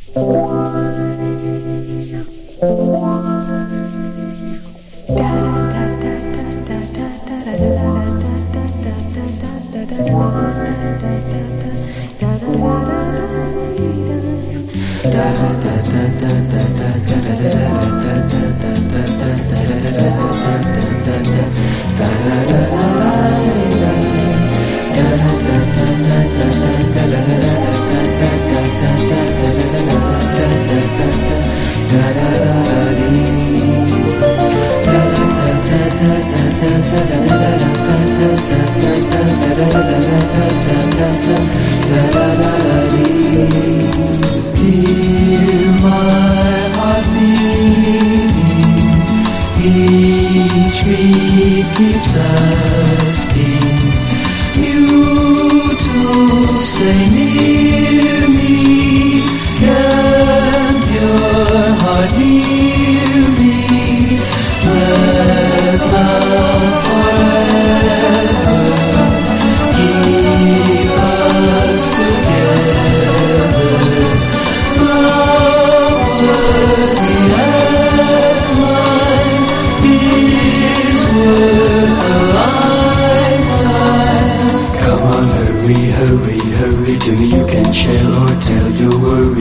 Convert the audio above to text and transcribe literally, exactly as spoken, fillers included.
Hear my heart beating, each beat keeps asking you to stay near me. Can't your heart hear me? Let love forever keep us together. Love worthy as mine is worth a lifetime. Come on, hurry, hurry, hurry to me. You can share or tell your worries.